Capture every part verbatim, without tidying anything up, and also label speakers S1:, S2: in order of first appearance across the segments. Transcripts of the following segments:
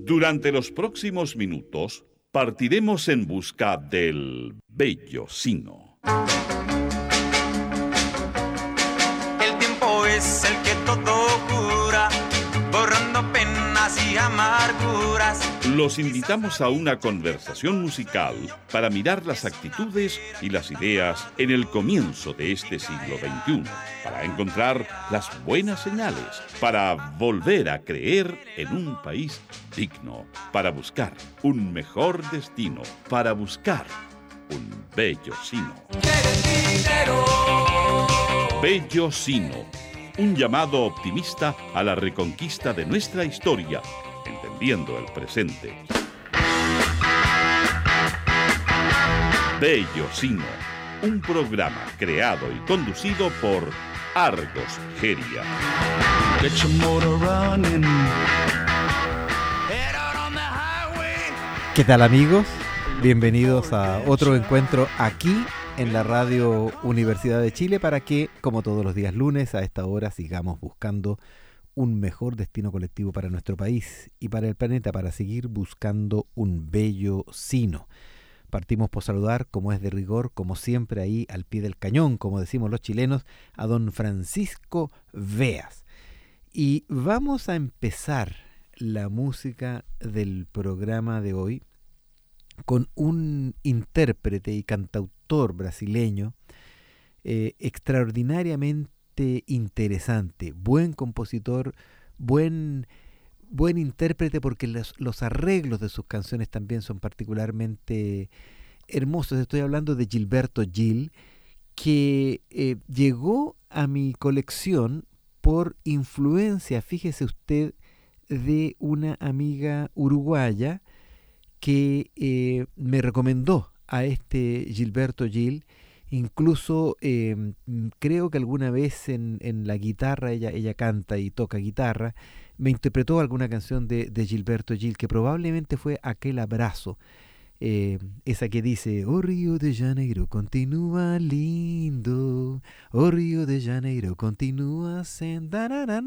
S1: Durante los próximos minutos partiremos en busca del bello sino.
S2: El tiempo es el que todo cura, borrando penas y amarguras.
S1: Los invitamos a una conversación musical para mirar las actitudes y las ideas en el comienzo de este siglo veintiuno, para encontrar las buenas señales, para volver a creer en un país digno, para buscar un mejor destino, para buscar un bello sino. Bello sino, un llamado optimista a la reconquista de nuestra historia, entendiendo el presente. Bello Sino, un programa creado y conducido por Argos Geria.
S3: Get your motor running.
S4: ¿Qué tal, amigos? Bienvenidos a otro encuentro aquí en la Radio Universidad de Chile para que, como todos los días lunes, a esta hora sigamos buscando un mejor destino colectivo para nuestro país y para el planeta, para seguir buscando un bello sino. Partimos por saludar, como es de rigor, como siempre ahí al pie del cañón, como decimos los chilenos, a don Francisco Veas. Y vamos a empezar la música del programa de hoy con un intérprete y cantautor brasileño eh, extraordinariamente interesante, buen compositor, buen, buen intérprete, porque los, los arreglos de sus canciones también son particularmente hermosos. Estoy hablando de Gilberto Gil, que eh, llegó a mi colección por influencia, fíjese usted, de una amiga uruguaya que eh, me recomendó a este Gilberto Gil. Incluso eh, creo que alguna vez en, en la guitarra, ella, ella canta y toca guitarra, me interpretó alguna canción de, de Gilberto Gil, que probablemente fue Aquel Abrazo, eh, esa que dice: oh Río de Janeiro, continúa lindo, oh Río de Janeiro, continúa siendo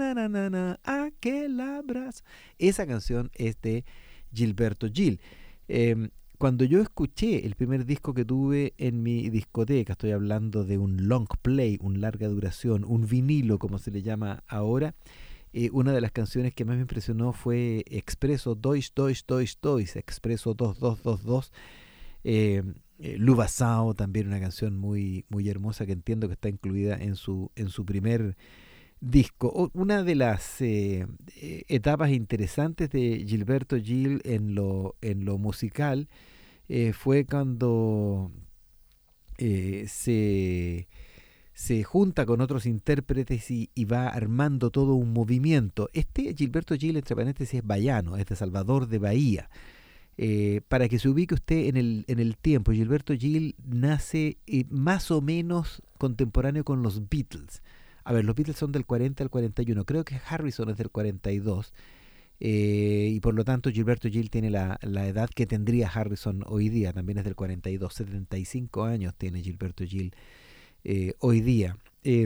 S4: aquel abrazo. Esa canción es de Gilberto Gil. Eh, Cuando yo escuché el primer disco que tuve en mi discoteca, estoy hablando de un long play, un larga duración, un vinilo como se le llama ahora, eh, una de las canciones que más me impresionó fue Expreso dos dos dos dos, Expreso dos dos dos dos, eh, eh, Luvasao, también una canción muy, muy hermosa que entiendo que está incluida en su, en su primer disco. O, una de las eh, eh, etapas interesantes de Gilberto Gil en lo, en lo musical Eh, fue cuando eh, se, se junta con otros intérpretes y, y va armando todo un movimiento. Este Gilberto Gil, entre paréntesis, es baiano, es de Salvador de Bahía. Eh, para que se ubique usted en el, en el tiempo, Gilberto Gil nace eh, más o menos contemporáneo con los Beatles. A ver, los Beatles son del cuarenta al cuarenta y uno, creo que Harrison es del cuarenta y dos. Eh, y por lo tanto Gilberto Gil tiene la, la edad que tendría Harrison hoy día, también es del cuarenta y dos, setenta y cinco años tiene Gilberto Gil eh, hoy día. Eh,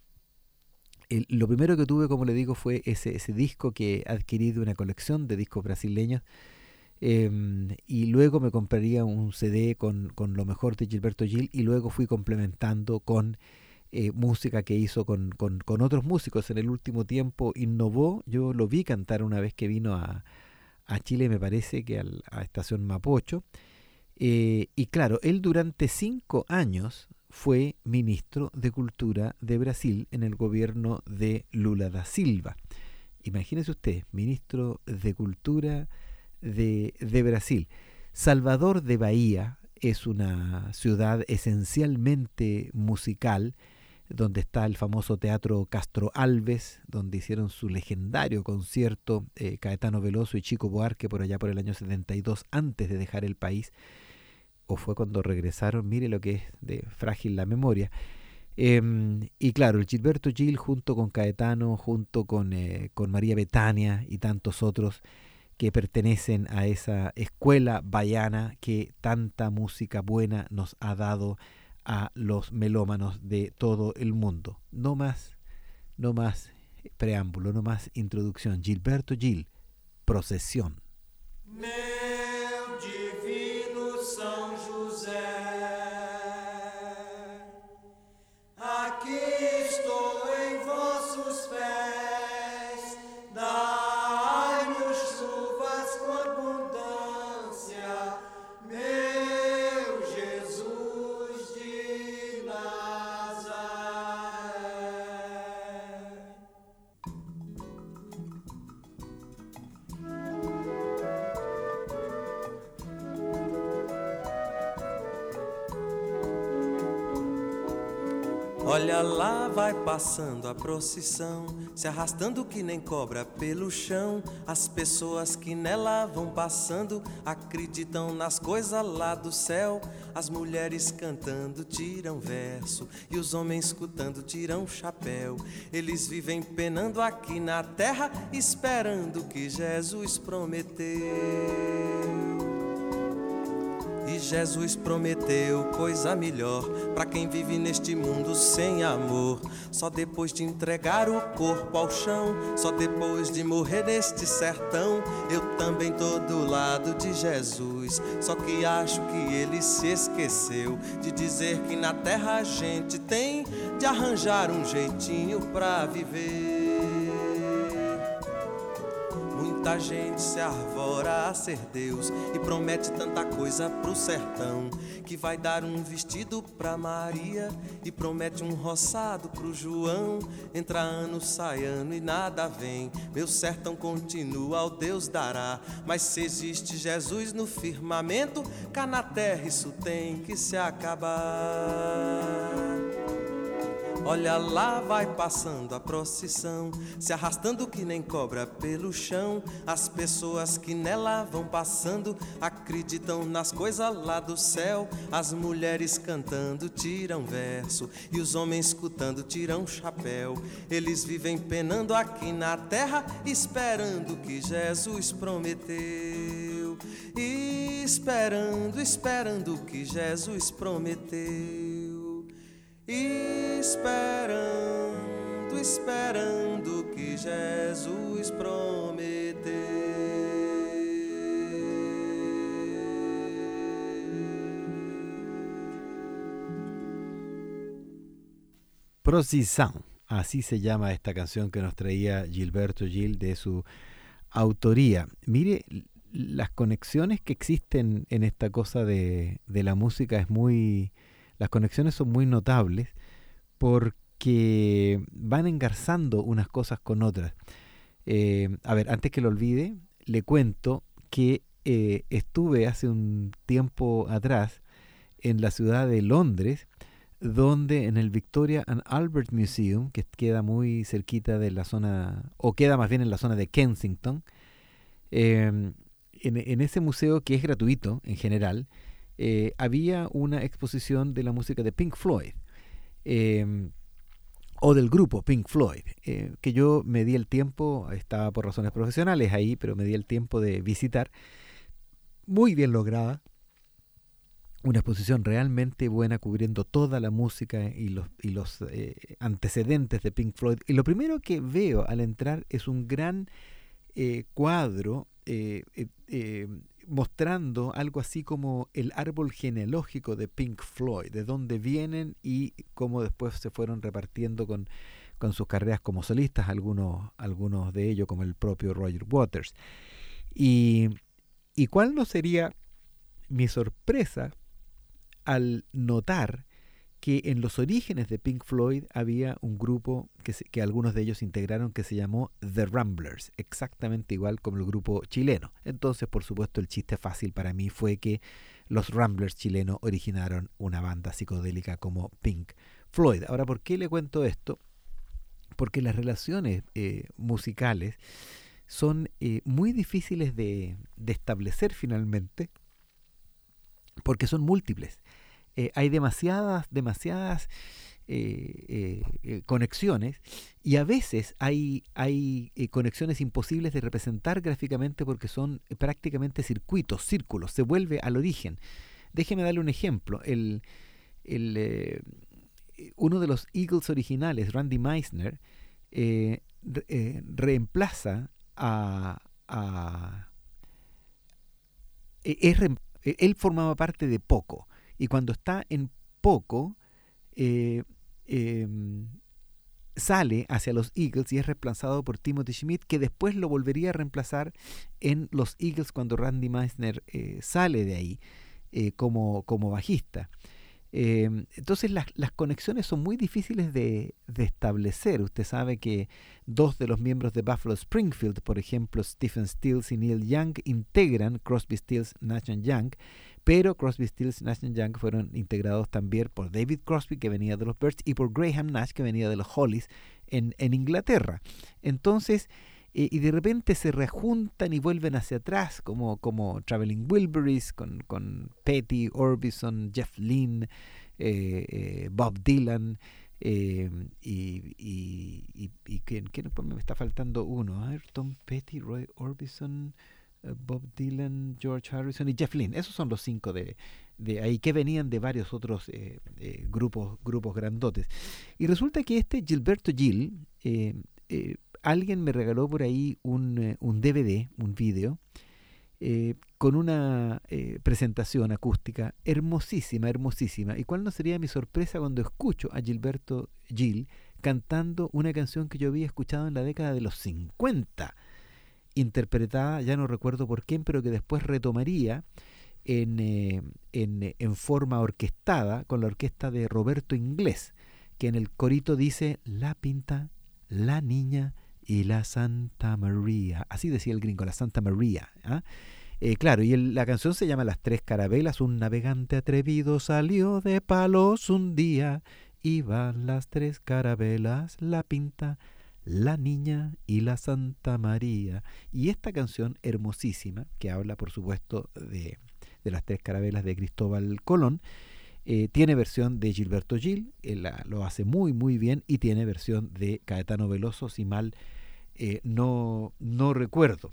S4: el, lo primero que tuve, como le digo, fue ese, ese disco que adquirí de una colección de discos brasileños, eh, y luego me compraría un C D con, con lo mejor de Gilberto Gil, y luego fui complementando con Eh, música que hizo con, con, con otros músicos. En el último tiempo innovó, yo lo vi cantar una vez que vino a, a Chile, me parece que al, a Estación Mapocho, eh, y claro, él durante cinco años fue ministro de Cultura de Brasil en el gobierno de Lula da Silva. Imagínese usted, ministro de Cultura de, de Brasil. Salvador de Bahía es una ciudad esencialmente musical, donde está el famoso Teatro Castro Alves, donde hicieron su legendario concierto eh, Caetano Veloso y Chico Buarque por allá por el año setenta y dos, antes de dejar el país, o fue cuando regresaron, mire lo que es de frágil la memoria. Eh, y claro, el Gilberto Gil junto con Caetano, junto con, eh, con María Bethania y tantos otros que pertenecen a esa escuela baiana que tanta música buena nos ha dado a los melómanos de todo el mundo. No más, no más preámbulo, no más introducción. Gilberto Gil, Procesión.
S5: Meu divino São José, aqui estou em vossos pés, dai-nos chuvas com abundância, meu Jesus de Nazaré.
S6: Olha lá, vai passando a procissão, se arrastando que nem cobra pelo chão. As pessoas que nela vão passando acreditam nas coisas lá do céu. As mulheres cantando tiram verso e os homens escutando tiram chapéu. Eles vivem penando aqui na terra, esperando o que Jesus prometeu. E Jesus prometeu coisa melhor pra quem vive neste mundo sem amor. Só depois de entregar o corpo ao chão, só depois de morrer neste sertão, eu também tô do lado de Jesus. Só que acho que ele se esqueceu de dizer que na terra a gente tem de arranjar um jeitinho pra viver. Muita gente se arvora a ser Deus e promete tanta coisa pro sertão, que vai dar um vestido pra Maria e promete um roçado pro João. Entra ano, sai ano e nada vem, meu sertão continua, ao Deus dará. Mas se existe Jesus no firmamento, cá na terra isso tem que se acabar. Olha lá, vai passando a procissão, se arrastando que nem cobra pelo chão. As pessoas que nela vão passando acreditam nas coisas lá do céu. As mulheres cantando tiram verso e os homens escutando tiram chapéu. Eles vivem penando aqui na terra, esperando o que Jesus prometeu. E esperando, esperando o que Jesus prometeu. Esperando, esperando que Jesus prometeu.
S4: Procissão, así se llama esta canción que nos traía Gilberto Gil de su autoría. Mire, las conexiones que existen en esta cosa de, de la música es muy... Las conexiones son muy notables porque van engarzando unas cosas con otras. Eh, a ver, antes que lo olvide, le cuento que eh, estuve hace un tiempo atrás en la ciudad de Londres, donde en el Victoria and Albert Museum, que queda muy cerquita de la zona, o queda más bien en la zona de Kensington, eh, en, en ese museo, que es gratuito en general, Eh, había una exposición de la música de Pink Floyd, eh, o del grupo Pink Floyd, eh, que yo me di el tiempo, estaba por razones profesionales ahí, pero me di el tiempo de visitar. Muy bien lograda, una exposición realmente buena cubriendo toda la música y los, y los eh, antecedentes de Pink Floyd. Y lo primero que veo al entrar es un gran eh, cuadro eh, eh, eh, mostrando algo así como el árbol genealógico de Pink Floyd, de dónde vienen y cómo después se fueron repartiendo con, con sus carreras como solistas, algunos, algunos de ellos como el propio Roger Waters. Y, y cuál no sería mi sorpresa al notar que en los orígenes de Pink Floyd había un grupo que, se, que algunos de ellos integraron, que se llamó The Ramblers, exactamente igual como el grupo chileno. Entonces, por supuesto, el chiste fácil para mí fue que los Ramblers chilenos originaron una banda psicodélica como Pink Floyd. Ahora, ¿por qué le cuento esto? Porque las relaciones eh, musicales son eh, muy difíciles de, de establecer finalmente, porque son múltiples. Eh, hay demasiadas, demasiadas eh, eh, eh, conexiones, y a veces hay, hay eh, conexiones imposibles de representar gráficamente porque son eh, prácticamente circuitos, círculos, se vuelve al origen. Déjeme darle un ejemplo. El, el, eh, uno de los Eagles originales, Randy Meisner, eh, re, eh, reemplaza a, a, es, él formaba parte de Poco, y cuando está en Poco, eh, eh, sale hacia los Eagles y es reemplazado por Timothy Schmidt, que después lo volvería a reemplazar en los Eagles cuando Randy Meisner eh, sale de ahí eh, como, como bajista. Eh, entonces las, las conexiones son muy difíciles de, de establecer. Usted sabe que dos de los miembros de Buffalo Springfield, por ejemplo Stephen Stills y Neil Young, integran Crosby, Stills, Nash and Young, pero Crosby, Stills, Nash and Young fueron integrados también por David Crosby, que venía de los Byrds, y por Graham Nash, que venía de los Hollies en, en Inglaterra. Entonces, eh, y de repente se rejuntan y vuelven hacia atrás, como, como Traveling Wilburys, con, con Petty, Orbison, Jeff Lynne, eh, eh, Bob Dylan, eh, y, y, y, y ¿quién, quién, me está faltando uno? A ver, Tom Petty, Roy Orbison, Bob Dylan, George Harrison y Jeff Lynne. Esos son los cinco de, de ahí, que venían de varios otros eh, eh, grupos, grupos grandotes. Y resulta que este Gilberto Gil, eh, eh, alguien me regaló por ahí un, eh, un D V D, un video, eh, con una eh, presentación acústica hermosísima, hermosísima. ¿Y cuál no sería mi sorpresa cuando escucho a Gilberto Gil cantando una canción que yo había escuchado en la década de los cincuenta? Interpretada, ya no recuerdo por quién, pero que después retomaría en, eh, en, en forma orquestada con la orquesta de Roberto Inglés, que en el corito dice La Pinta, la Niña y la Santa María. Así decía el gringo, la Santa María. ¿eh? Eh, claro, y el, la canción se llama Las Tres Carabelas. Un navegante atrevido salió de Palos un día, iban las tres carabelas, La Pinta, La Niña y la Santa María. Y esta canción hermosísima, que habla por supuesto de, de las tres carabelas de Cristóbal Colón, eh, tiene versión de Gilberto Gil, él la, lo hace muy muy bien, y tiene versión de Caetano Veloso, si mal eh, no, no recuerdo.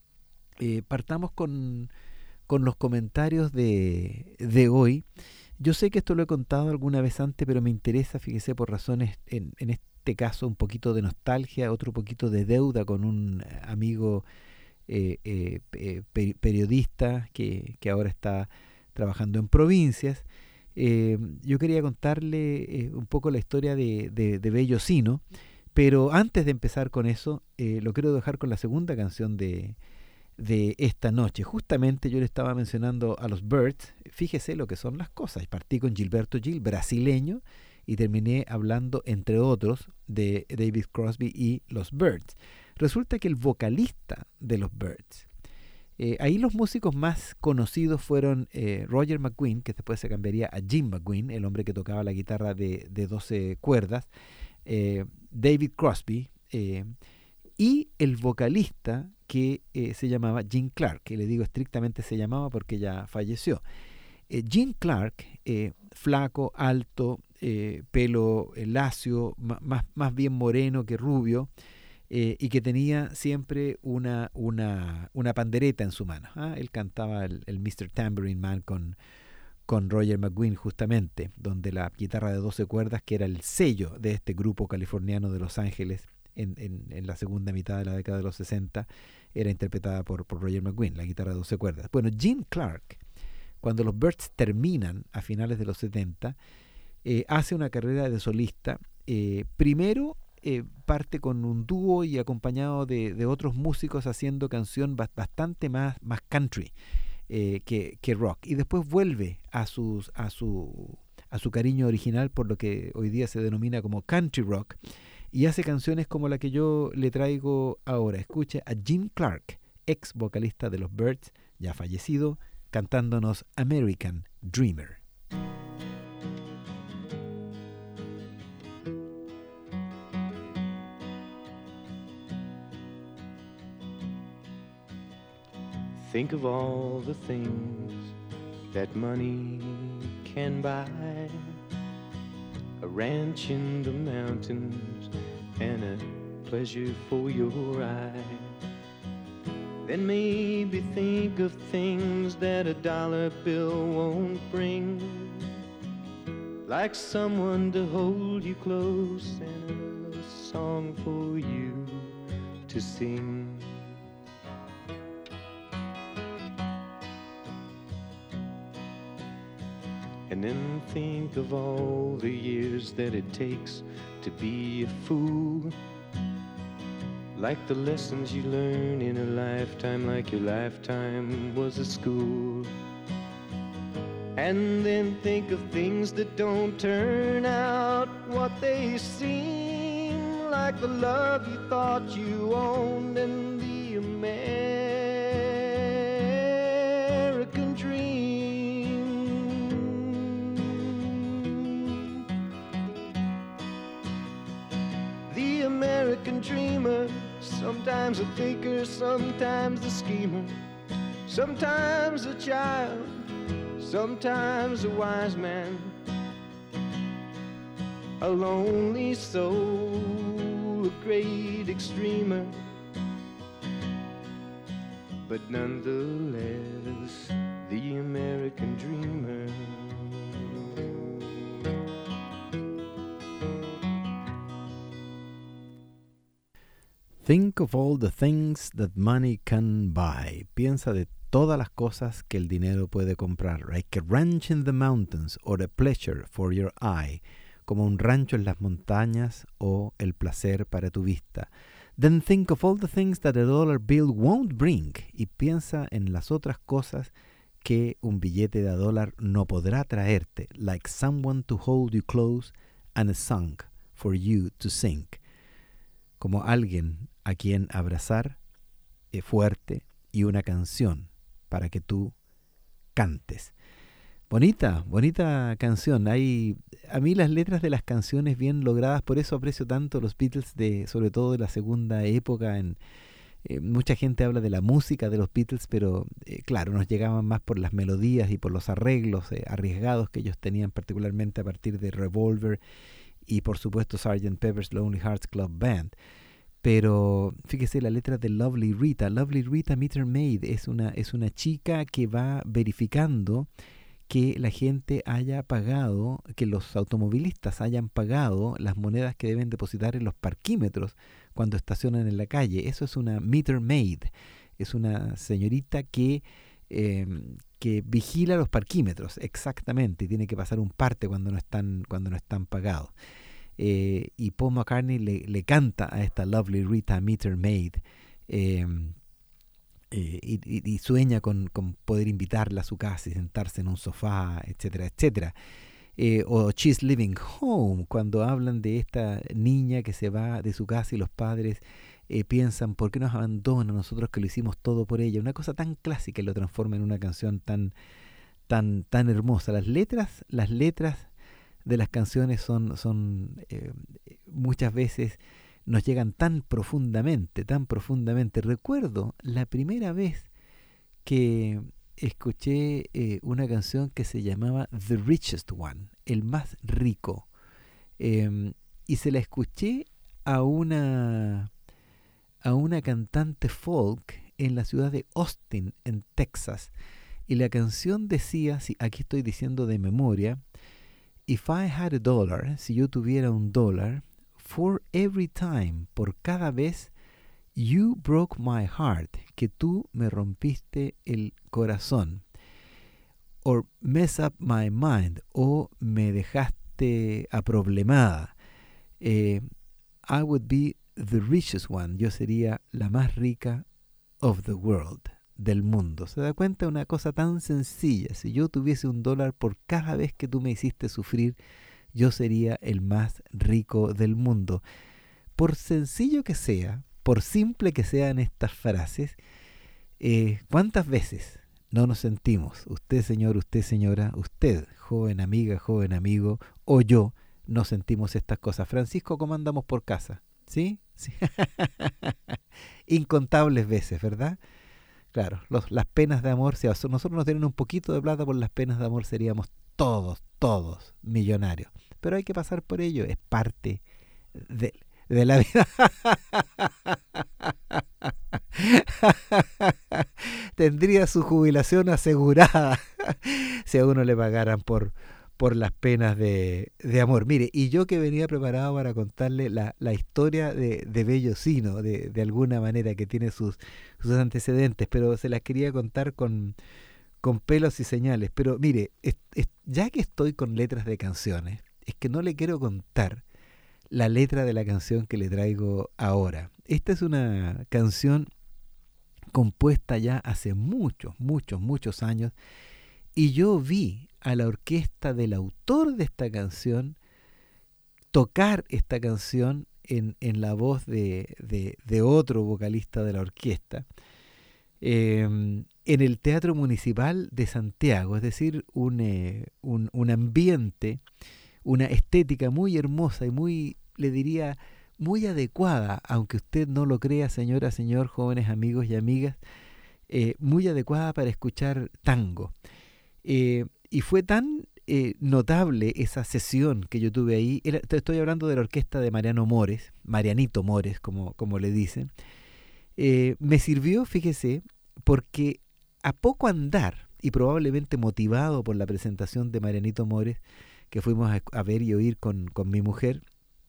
S4: Eh, partamos con, con los comentarios de, de hoy. Yo sé que esto lo he contado alguna vez antes, pero me interesa, fíjese, por razones en, en este este caso un poquito de nostalgia, otro poquito de deuda con un amigo eh, eh, eh, periodista que, que ahora está trabajando en provincias. Eh, yo quería contarle eh, un poco la historia de, de, de Bello Sino, pero antes de empezar con eso, eh, lo quiero dejar con la segunda canción de, de esta noche. Justamente yo le estaba mencionando a los Byrds, fíjese lo que son las cosas. Partí con Gilberto Gil, brasileño, y terminé hablando, entre otros, de David Crosby y los Byrds. Resulta que el vocalista de los Byrds, eh, ahí los músicos más conocidos fueron eh, Roger McGuinn, que después se cambiaría a Jim McGuinn, el hombre que tocaba la guitarra de, de doce cuerdas, eh, David Crosby, eh, y el vocalista que eh, se llamaba Gene Clark, que le digo estrictamente se llamaba porque ya falleció. Eh, Gene Clark, eh, flaco, alto, eh, pelo eh, lacio, más, más bien moreno que rubio, eh, y que tenía siempre una, una, una pandereta en su mano. ¿ah? Él cantaba el, el mister Tambourine Man con, con Roger McGuinn, justamente, donde la guitarra de doce cuerdas, que era el sello de este grupo californiano de Los Ángeles en, en, en la segunda mitad de la década de los sesenta, era interpretada por, por Roger McGuinn, la guitarra de doce cuerdas. Bueno, Gene Clark, cuando los Byrds terminan a finales de los setenta, eh, hace una carrera de solista. Eh, primero eh, parte con un dúo y acompañado de, de otros músicos haciendo canción bastante más, más country eh, que, que rock. Y después vuelve a, sus, a, su, a su cariño original, por lo que hoy día se denomina como country rock, y hace canciones como la que yo le traigo ahora. Escuche a Gene Clark, ex vocalista de los Byrds, ya fallecido, cantándonos American Dreamer.
S7: Think of all the things that money can buy. A ranch in the mountains and a pleasure for your eye. Then maybe think of things that a dollar bill won't bring, like someone to hold you close and a song for you to sing. And then think of all the years that it takes to be a fool. Like the lessons you learn in a lifetime, like your lifetime was a school. And then think of things that don't turn out what they seem, like the love you thought you owned and the American dream. The American dreamer, sometimes a thinker, sometimes a schemer, sometimes a child, sometimes a wise man, a lonely soul, a great extremer, but nonetheless, the American dreamer.
S4: Think of all the things that money can buy. Piensa de todas las cosas que el dinero puede comprar. Like a ranch in the mountains or a pleasure for your eye. Como un rancho en las montañas o el placer para tu vista. Then think of all the things that a dollar bill won't bring. Y piensa en las otras cosas que un billete de a dólar no podrá traerte. Like someone to hold you close and a song for you to sing. Como alguien a quien abrazar eh, fuerte y una canción para que tú cantes. Bonita, bonita canción. Hay, a mí las letras de las canciones bien logradas, por eso aprecio tanto los Beatles, de, sobre todo de la segunda época. En, eh, mucha gente habla de la música de los Beatles, pero eh, claro, nos llegaban más por las melodías y por los arreglos eh, arriesgados que ellos tenían, particularmente a partir de Revolver y por supuesto sergeant Pepper's Lonely Hearts Club Band. Pero fíjese la letra de Lovely Rita. Lovely Rita Meter Maid es una, es una chica que va verificando que la gente haya pagado, que los automovilistas hayan pagado las monedas que deben depositar en los parquímetros cuando estacionan en la calle. Eso es una meter maid. Es una señorita que, eh, que vigila los parquímetros, exactamente, y tiene que pasar un parte cuando no están, cuando no están pagados. Eh, y Paul McCartney le, le canta a esta Lovely Rita Meter Maid eh, eh, y, y, y sueña con, con poder invitarla a su casa y sentarse en un sofá, etcétera, etcétera. Eh, o She's Living Home, cuando hablan de esta niña que se va de su casa y los padres eh, piensan, ¿por qué nos abandona nosotros que lo hicimos todo por ella? Una cosa tan clásica y lo transforma en una canción tan, tan, tan hermosa. Las letras, las letras de las canciones son, son eh, muchas veces nos llegan tan profundamente, tan profundamente. Recuerdo la primera vez que escuché eh, una canción que se llamaba The Richest One, el más rico, eh, y se la escuché a una a una cantante folk en la ciudad de Austin, en Texas, y la canción decía, si aquí estoy diciendo de memoria: If I had a dollar, si yo tuviera un dólar, for every time, por cada vez, you broke my heart, que tú me rompiste el corazón, or mess up my mind, o me dejaste aproblemada, eh, I would be the richest one, yo sería la más rica of the world, del mundo. ¿Se da cuenta? Una cosa tan sencilla. Si yo tuviese un dólar por cada vez que tú me hiciste sufrir, yo sería el más rico del mundo. Por sencillo que sea, por simple que sean estas frases, eh, ¿cuántas veces no nos sentimos, usted señor, usted señora, usted, joven amiga, joven amigo, o yo, nos sentimos estas cosas? Francisco, ¿cómo andamos por casa? ¿Sí? ¿Sí? Incontables veces, ¿verdad? Claro, los, las penas de amor, si a nosotros nos dieran un poquito de plata por las penas de amor, seríamos todos, todos millonarios. Pero hay que pasar por ello, es parte de, de la vida. Tendría su jubilación asegurada si a uno le pagaran por, por las penas de, de amor. Mire, y yo que venía preparado para contarle la, la historia de, de Bellocino, de, de alguna manera, que tiene sus, sus antecedentes, pero se las quería contar con, con pelos y señales. Pero mire, es, es, ya que estoy con letras de canciones, es que no le quiero contar la letra de la canción que le traigo ahora. Esta es una canción compuesta ya hace muchos, muchos, muchos años, y yo vi a la orquesta del autor de esta canción tocar esta canción en, en la voz de, de, de otro vocalista de la orquesta, eh, en el Teatro Municipal de Santiago, es decir, un, eh, un, un ambiente, una estética muy hermosa y muy, le diría, muy adecuada, aunque usted no lo crea, señora, señor, jóvenes amigos y amigas, eh, muy adecuada para escuchar tango. Eh, y fue tan eh, notable esa sesión que yo tuve ahí. Era, te estoy hablando de la orquesta de Mariano Mores, Marianito Mores, como, como le dicen. Eh, me sirvió, fíjese, porque a poco andar, y probablemente motivado por la presentación de Marianito Mores, que fuimos a, a ver y oír con, con mi mujer,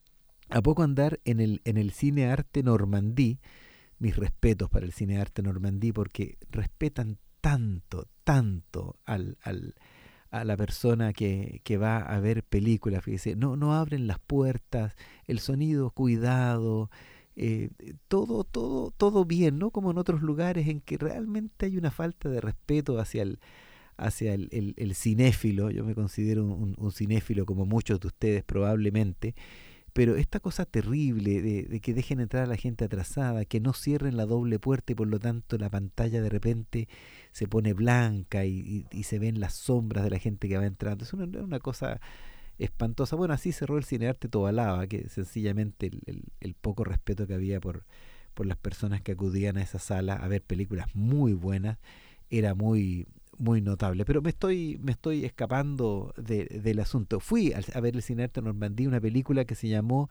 S4: a poco andar en el, en el Cine Arte Normandí, mis respetos para el Cine Arte Normandí, porque respetan tanto, tanto al, al, a la persona que, que va a ver películas. Fíjese, no, no abren las puertas, el sonido cuidado, eh, todo, todo, todo bien, ¿no? Como en otros lugares en que realmente hay una falta de respeto hacia el, hacia el, el, el cinéfilo. Yo me considero un, un cinéfilo como muchos de ustedes probablemente. Pero esta cosa terrible de, de que dejen entrar a la gente atrasada, que no cierren la doble puerta y por lo tanto la pantalla de repente se pone blanca y, y, y se ven las sombras de la gente que va entrando, es una, una cosa espantosa. Bueno, así cerró el Cinearte Tobalaba, que sencillamente el, el, el poco respeto que había por, por las personas que acudían a esa sala a ver películas muy buenas era muy... muy notable, pero me estoy me estoy escapando de, del asunto. Fui a, a ver el Cine Arte Normandí, una película que se llamó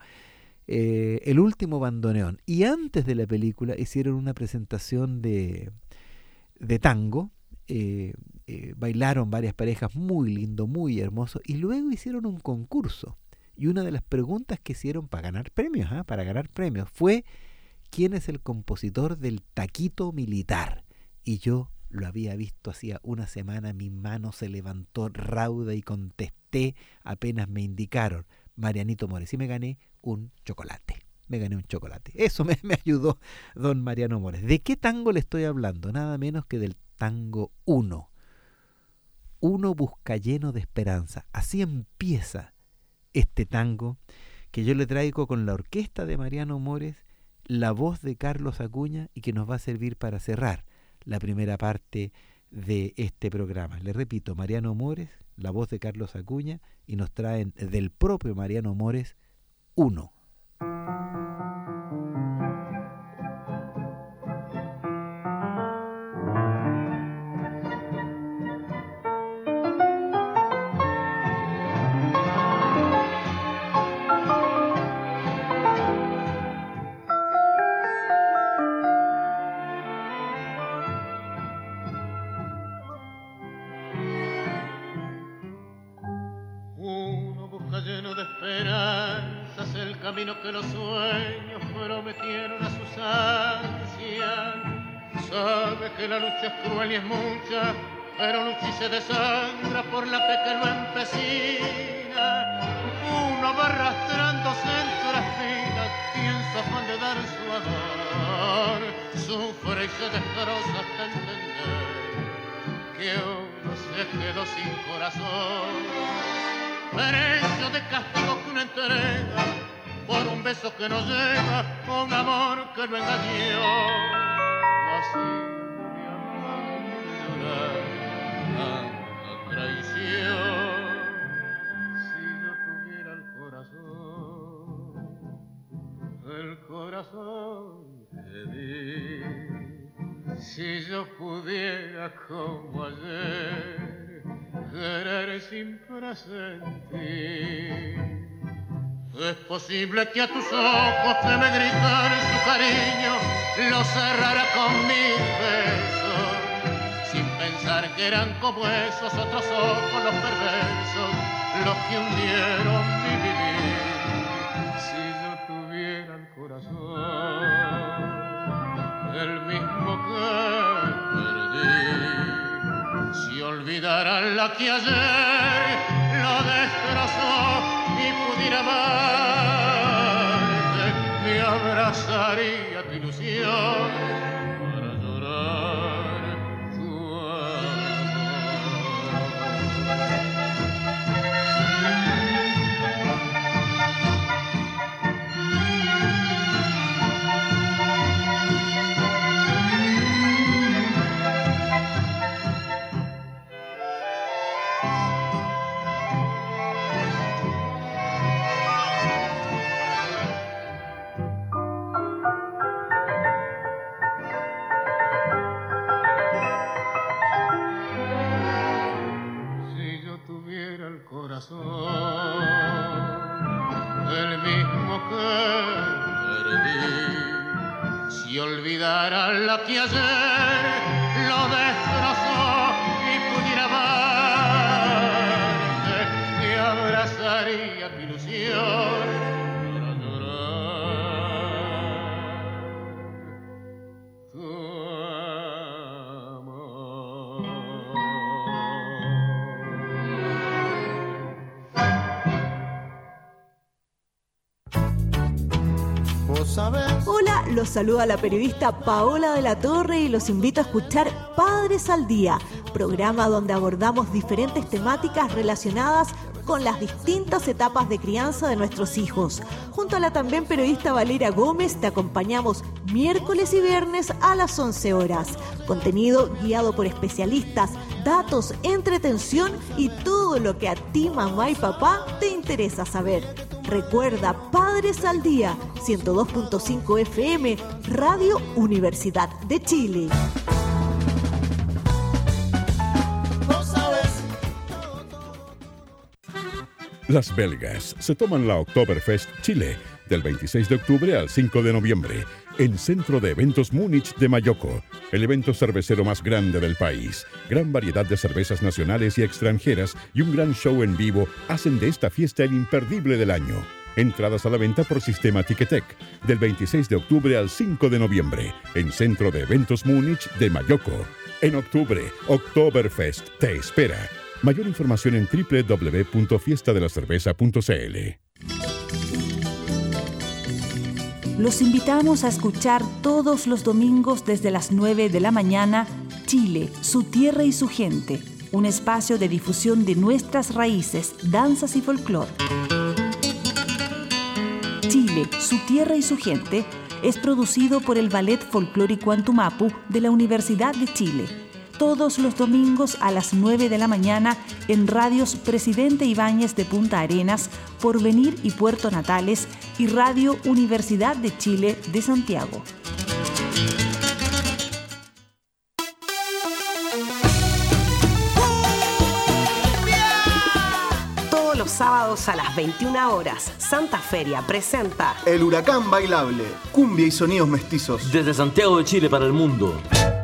S4: eh, El Último Bandoneón, y antes de la película hicieron una presentación de, de tango, eh, eh, bailaron varias parejas, muy lindo, muy hermoso, y luego hicieron un concurso, y una de las preguntas que hicieron para ganar premios, ¿eh? para ganar premios, fue ¿quién es el compositor del Taquito Militar? Y yo lo había visto hacía una semana, mi mano se levantó rauda y contesté apenas me indicaron, Marianito Mores, y me gané un chocolate, me gané un chocolate. Eso me, me ayudó don Mariano Mores. ¿De qué tango le estoy hablando? Nada menos que del tango uno. Uno busca lleno de esperanza. Así empieza este tango que yo le traigo con la orquesta de Mariano Mores, la voz de Carlos Acuña y que nos va a servir para cerrar la primera parte de este programa. Le repito, Mariano Mores, la voz de Carlos Acuña, y nos traen del propio Mariano Mores uno.
S8: Que los sueños prometieron a sus ansias. Sabe que la lucha es cruel y es mucha, pero lucha y se desangra por la fe que lo empecina. Uno va arrastrándose entre espinas y en su afán de dar su amor sufre y se destroza hasta entender que uno se quedó sin corazón. Precio de castigo que una entrega por un beso que no llega, un amor que no engañó. Así mi amor de llorar tanta traición. Si yo tuviera el corazón, el corazón que di, si yo pudiera como ayer querer sin presentir. Es posible que a tus ojos que me gritan su cariño lo cerrara con mis besos, sin pensar que eran como esos otros ojos los perversos, los que hundieron mi vivir. Si yo tuviera el corazón, el mismo que perdí, si la que ayer lo destrozó y pudiera amarte, me abrazaría tu ilusión para llorar tu el mismo que perdí, si olvidara la que ayer lo destrozó y pudiera amarte, te abrazaría tu ilusión para llorar tu
S9: Hola, los saluda la periodista Paola de la Torre y los invito a escuchar Padres al Día, programa donde abordamos diferentes temáticas relacionadas con las distintas etapas de crianza de nuestros hijos. Junto a la también periodista Valeria Gómez te acompañamos miércoles y viernes a las once horas. Contenido guiado por especialistas, datos, entretención y todo lo que a ti, mamá y papá, te interesa saber. Recuerda, Padres al Día, ciento dos punto cinco F M, Radio Universidad de Chile.
S10: Las belgas se toman la Oktoberfest Chile del veintiséis de octubre al cinco de noviembre en Centro de Eventos Múnich de Mayoco, el evento cervecero más grande del país. Gran variedad de cervezas nacionales y extranjeras y un gran show en vivo hacen de esta fiesta el imperdible del año. Entradas a la venta por sistema Ticketek del veintiséis de octubre al cinco de noviembre en Centro de Eventos Múnich de Mayoco. En octubre, Oktoberfest te espera. Mayor información en doble u doble u doble u punto fiesta de la cerveza punto c l.
S11: Los invitamos a escuchar todos los domingos desde las nueve de la mañana Chile, su tierra y su gente, un espacio de difusión de nuestras raíces, danzas y folclore. Chile, su tierra y su gente es producido por el Ballet Folclórico Antumapu de la Universidad de Chile. Todos los domingos a las nueve de la mañana en radios Presidente Ibáñez de Punta Arenas, Porvenir y Puerto Natales y Radio Universidad de Chile de Santiago.
S12: Todos los sábados a las veintiuna horas, Santa Feria presenta
S13: El Huracán Bailable, cumbia y sonidos mestizos.
S14: Desde Santiago de Chile para el mundo.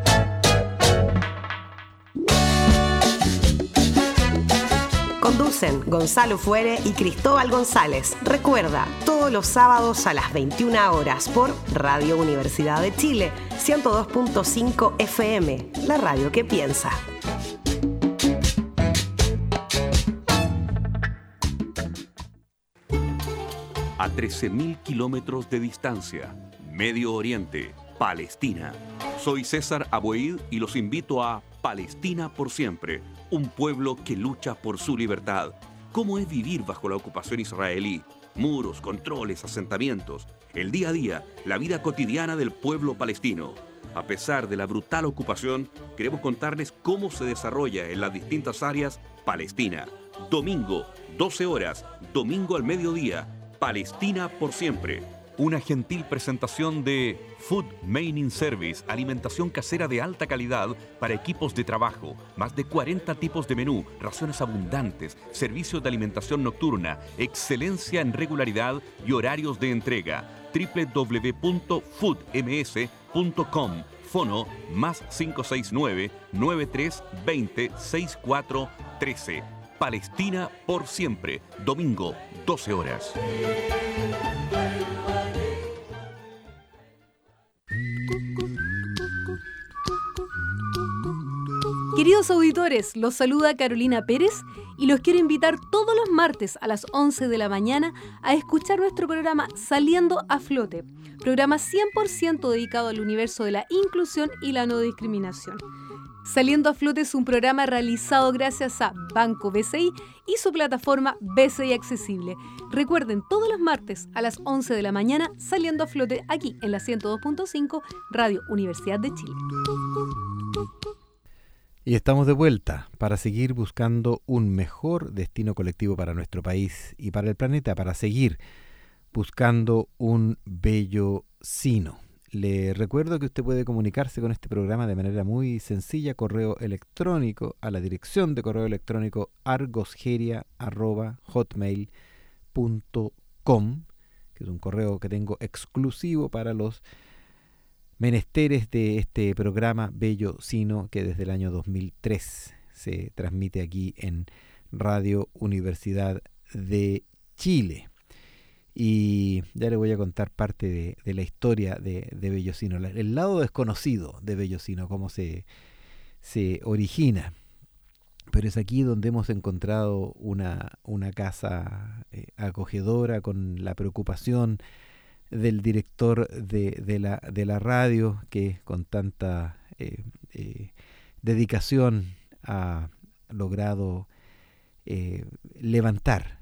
S12: Conducen Gonzalo Fuere y Cristóbal González. Recuerda, todos los sábados a las veintiuna horas por Radio Universidad de Chile, ciento dos punto cinco F M, la radio que piensa.
S15: A trece mil kilómetros de distancia, Medio Oriente, Palestina. Soy César Aboid y los invito a Palestina por siempre, un pueblo que lucha por su libertad. ¿Cómo es vivir bajo la ocupación israelí? Muros, controles, asentamientos. El día a día, la vida cotidiana del pueblo palestino. A pesar de la brutal ocupación, queremos contarles cómo se desarrolla en las distintas áreas Palestina. Domingo, doce horas, domingo al mediodía, Palestina por siempre. Una gentil presentación de Food Maining Service, alimentación casera de alta calidad para equipos de trabajo, más de cuarenta tipos de menú, raciones abundantes, servicios de alimentación nocturna, excelencia en regularidad y horarios de entrega. doble u doble u doble u punto food m s punto com. Fono más cinco seis nueve, nueve tres dos cero, seis cuatro uno tres. Palestina por siempre, domingo, doce horas.
S16: Queridos auditores, los saluda Carolina Pérez y los quiero invitar todos los martes a las once de la mañana a escuchar nuestro programa Saliendo a Flote, programa cien por ciento dedicado al universo de la inclusión y la no discriminación. Saliendo a Flote es un programa realizado gracias a Banco B C I y su plataforma B C I Accesible. Recuerden, todos los martes a las once de la mañana, Saliendo a Flote, aquí en la ciento dos punto cinco, Radio Universidad de Chile.
S4: Y estamos de vuelta para seguir buscando un mejor destino colectivo para nuestro país y para el planeta, para seguir buscando un bello sino. Le recuerdo que usted puede comunicarse con este programa de manera muy sencilla, correo electrónico a la dirección de correo electrónico argosgeria arroba hotmail punto com, que es un correo que tengo exclusivo para los menesteres de este programa Bello Sino, que desde el año dos mil tres se transmite aquí en Radio Universidad de Chile. Y ya le voy a contar parte de, de la historia de, de Bello Sino, el lado desconocido de Bello Sino, cómo se, se origina. Pero es aquí donde hemos encontrado una, una casa eh, acogedora, con la preocupación del director de, de, la, de la radio, que con tanta eh, eh, dedicación ha logrado eh, levantar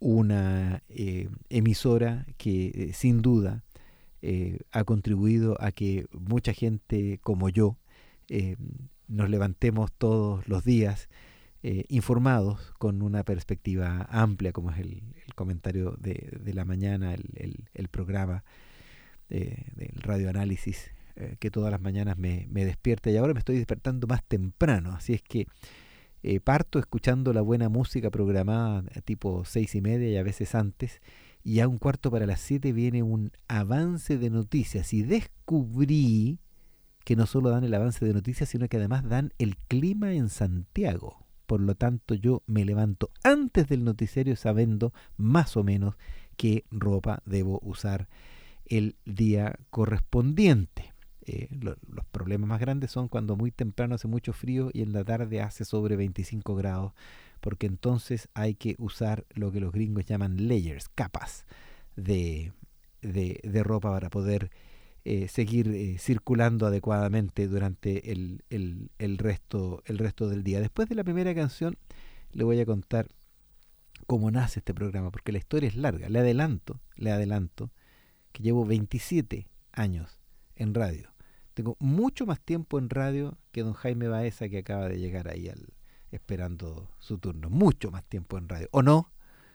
S4: una eh, emisora que eh, sin duda eh, ha contribuido a que mucha gente como yo eh, nos levantemos todos los días eh, informados, con una perspectiva amplia, como es el, el comentario de, de la mañana, el, el, el programa eh, del radioanálisis eh, que todas las mañanas me, me despierta, y ahora me estoy despertando más temprano, así es que Eh, parto escuchando la buena música programada tipo seis y media y a veces antes, y a un cuarto para las siete viene un avance de noticias, y descubrí que no solo dan el avance de noticias, sino que además dan el clima en Santiago. Por lo tanto, yo me levanto antes del noticiario sabiendo más o menos qué ropa debo usar el día correspondiente. Eh, lo, los problemas más grandes son cuando muy temprano hace mucho frío y en la tarde hace sobre veinticinco grados, porque entonces hay que usar lo que los gringos llaman layers, capas de, de, de ropa para poder eh, seguir eh, circulando adecuadamente durante el, el, el, resto, el resto del día. Después de la primera canción le voy a contar cómo nace este programa, porque la historia es larga. Le adelanto, le adelanto que llevo veintisiete años en radio. Tengo mucho más tiempo en radio que don Jaime Baeza, que acaba de llegar ahí al, esperando su turno. Mucho más tiempo en radio. ¿O no?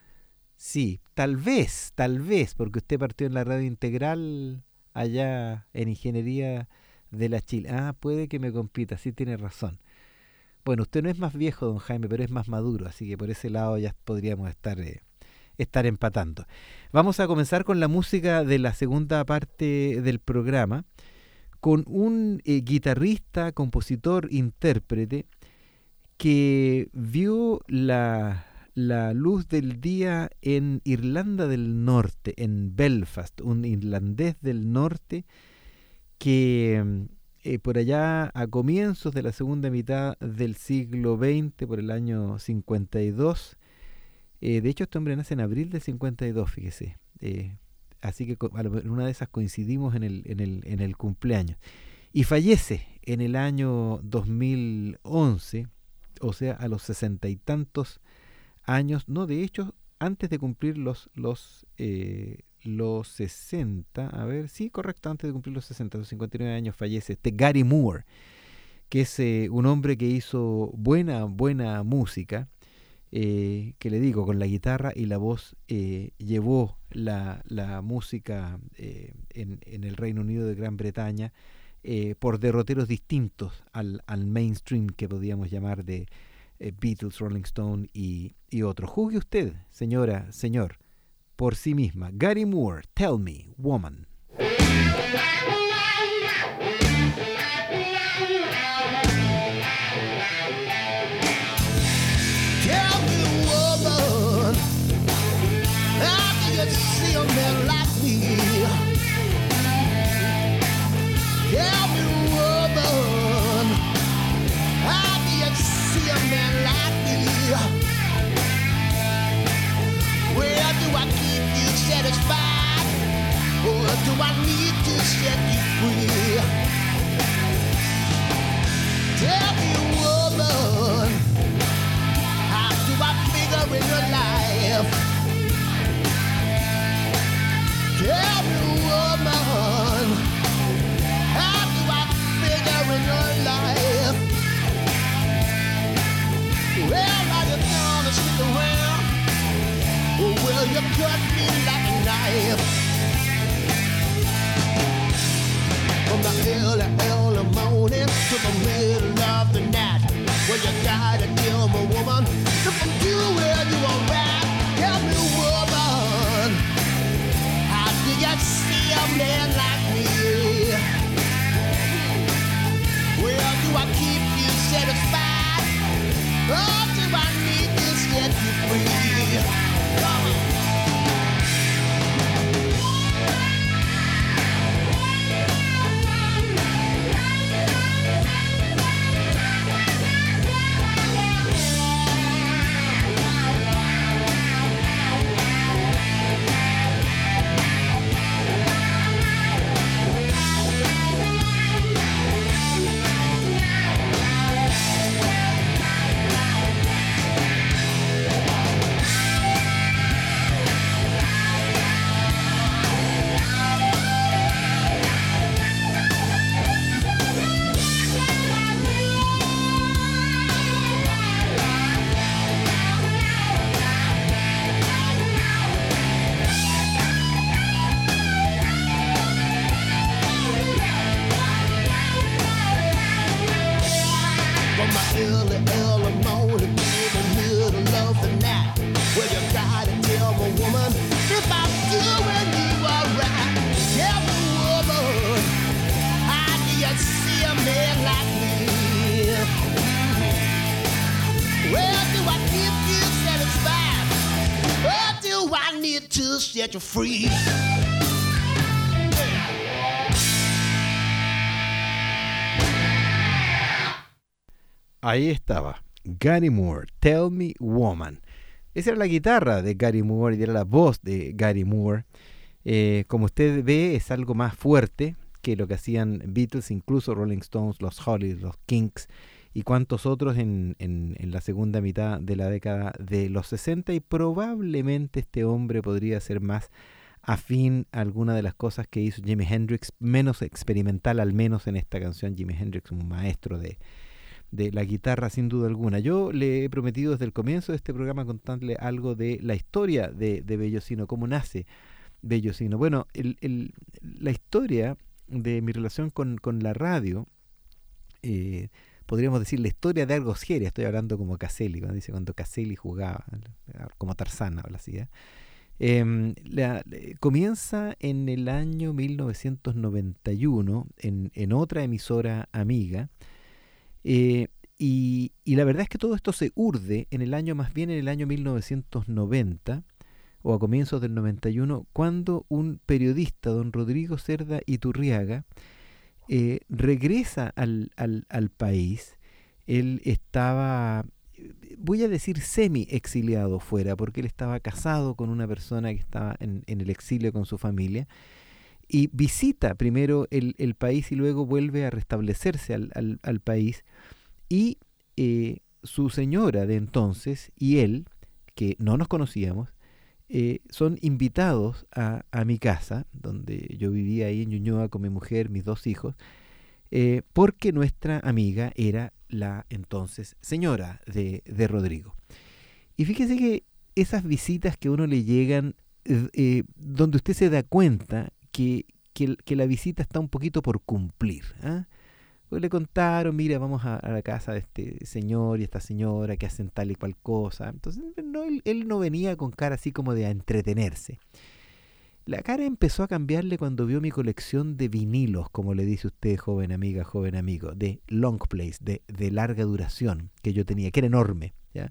S4: Sí, tal vez, tal vez, porque usted partió en la radio integral allá en Ingeniería de la Chile. Ah, puede que me compita, sí tiene razón. Bueno, usted no es más viejo, don Jaime, pero es más maduro, así que por ese lado ya podríamos estar, eh, estar empatando. Vamos a comenzar con la música de la segunda parte del programa, con un eh, guitarrista, compositor, intérprete que vio la, la luz del día en Irlanda del Norte, en Belfast, un irlandés del norte que eh, por allá a comienzos de la segunda mitad del siglo veinte, por el año cincuenta y dos, eh, de hecho este hombre nace en abril del cincuenta y dos, fíjese, eh, así que en una de esas coincidimos en el, en el, en el cumpleaños. Y fallece en el año dos mil once, o sea, a los sesenta y tantos años. No, de hecho, antes de cumplir los, los, eh, los sesenta, a ver, sí, correcto, antes de cumplir los sesenta, los cincuenta y nueve años fallece este Gary Moore, que es eh, un hombre que hizo buena, buena música, Eh, que le digo, con la guitarra y la voz eh, llevó la, la música eh, en, en el Reino Unido de Gran Bretaña eh, por derroteros distintos al, al mainstream que podíamos llamar de eh, Beatles, Rolling Stone y, y otros. Juzgue usted, señora, señor, por sí misma. Gary Moore, Tell Me, Woman.
S17: See a man like me. Tell me, woman, how do you What do I need to set you free? Tell me, woman, how do I figure in your life? Tell me, woman, how do I figure in your life? Well, are you gonna stick around, or will you cut me like a knife? From the early, early morning to the middle of the night, well, you gotta kill me, woman, if I'm doing you alright. Tell me, woman, how do you see a man like me? Well, do I keep you satisfied, or do I need to set you free? Come on. Set you free.
S4: Ahí estaba, Gary Moore, Tell Me Woman. Esa era la guitarra de Gary Moore y era la voz de Gary Moore. Eh, como usted ve, es algo más fuerte que lo que hacían Beatles, incluso Rolling Stones, los Hollies, los Kinks y cuantos otros en, en, en la segunda mitad de la década de los sesenta, y probablemente este hombre podría ser más afín a alguna de las cosas que hizo Jimi Hendrix, menos experimental, al menos en esta canción. Jimi Hendrix, un maestro de, de la guitarra sin duda alguna. Yo le he prometido desde el comienzo de este programa contarle algo de la historia de, de Bellocino, cómo nace Bellocino. Bueno, el, el, la historia de mi relación con, con la radio, eh, podríamos decir la historia de algo seria. Estoy hablando como Caselli, cuando dice cuando Caselli jugaba, como Tarzán habla así, ¿eh? Eh, la, comienza en el año mil novecientos noventa y uno en, en otra emisora amiga, eh, y, y la verdad es que todo esto se urde en el año, más bien en el año mil novecientos noventa o a comienzos del noventa y uno, cuando un periodista, don Rodrigo Cerda Iturriaga, eh, regresa al, al, al país. Él estaba, voy a decir semi exiliado fuera, porque él estaba casado con una persona que estaba en, en el exilio con su familia, y visita primero el, el país y luego vuelve a restablecerse al, al, al país, y eh, su señora de entonces y él, que no nos conocíamos, eh, son invitados a, a mi casa, donde yo vivía ahí en Ñuñoa con mi mujer, mis dos hijos, eh, porque nuestra amiga era la entonces señora de, de Rodrigo. Y fíjese que esas visitas que a uno le llegan, eh, eh, donde usted se da cuenta que, que, que la visita está un poquito por cumplir, ¿eh? Pues le contaron, mira, vamos a, a la casa de este señor y esta señora que hacen tal y cual cosa. Entonces no, él, él no venía con cara así como de a entretenerse. La cara empezó a cambiarle cuando vio mi colección de vinilos, como le dice usted, joven amiga, joven amigo, de long plays, de, de larga duración, que yo tenía, que era enorme, ¿ya?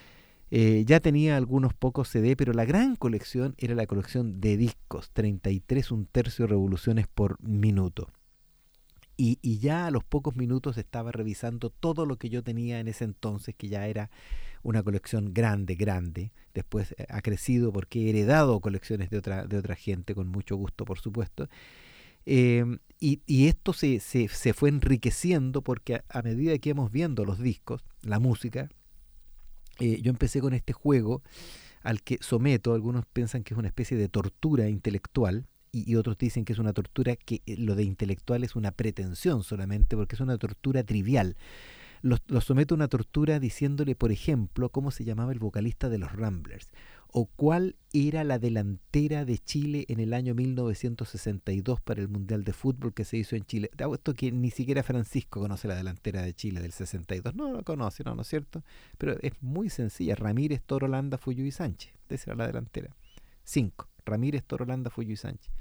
S4: Eh, ya tenía algunos pocos C D, pero la gran colección era la colección de discos, treinta y tres un tercio revoluciones por minuto. Y, y ya a los pocos minutos estaba revisando todo lo que yo tenía en ese entonces, que ya era una colección grande, grande. Después ha crecido porque he heredado colecciones de otra, de otra gente, con mucho gusto, por supuesto. Eh, y, y esto se, se, se fue enriqueciendo porque a, a medida que íbamos viendo los discos, la música, eh, yo empecé con este juego al que someto. Algunos piensan que es una especie de tortura intelectual, y, y otros dicen que es una tortura, que lo de intelectual es una pretensión solamente, porque es una tortura trivial. Los, los someto a una tortura diciéndole, por ejemplo, cómo se llamaba el vocalista de los Ramblers, o cuál era la delantera de Chile en el año mil novecientos sesenta y dos para el Mundial de Fútbol que se hizo en Chile. Te hago esto que ni siquiera Francisco conoce la delantera de Chile del sesenta y dos. No lo conoce, no, ¿no es cierto? Pero es muy sencilla. Ramírez, Torolanda, Fuyú y Sánchez. Esa era la delantera. Cinco. Ramírez, Torolanda, Fuyú y Sánchez.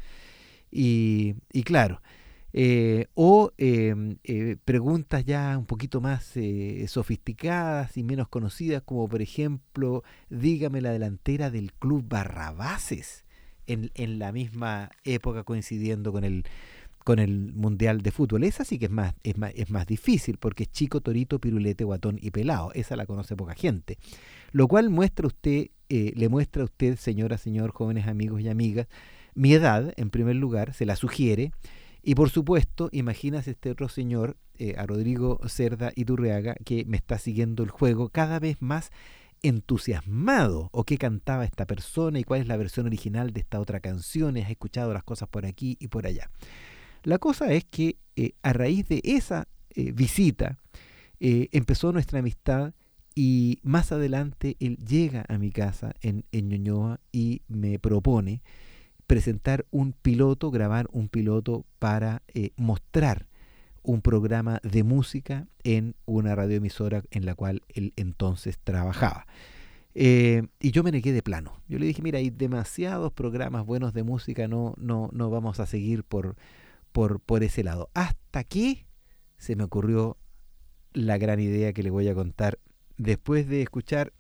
S4: Y, y claro... Eh, o eh, eh, preguntas ya un poquito más eh, sofisticadas y menos conocidas, como por ejemplo, dígame la delantera del Club Barrabases en, en la misma época, coincidiendo con el con el Mundial de Fútbol. Esa sí que es más, es más, es más difícil, porque es Chico, Torito, Pirulete, Guatón y Pelao. Esa la conoce poca gente. Lo cual muestra usted, eh, le muestra a usted, señora, señor, jóvenes amigos y amigas, mi edad, en primer lugar, se la sugiere. Y por supuesto, imagínate este otro señor, eh, a Rodrigo Cerda Iturriaga, que me está siguiendo el juego cada vez más entusiasmado. O qué cantaba esta persona y cuál es la versión original de esta otra canción. Has escuchado las cosas por aquí y por allá. La cosa es que eh, a raíz de esa eh, visita eh, empezó nuestra amistad, y más adelante él llega a mi casa en, en Ñuñoa y me propone presentar un piloto, grabar un piloto para eh, mostrar un programa de música en una radioemisora en la cual él entonces trabajaba. Eh, y yo me negué de plano. Yo le dije, mira, hay demasiados programas buenos de música, no, no, no vamos a seguir por, por, por ese lado. Hasta que se me ocurrió la gran idea que le voy a contar después de escuchar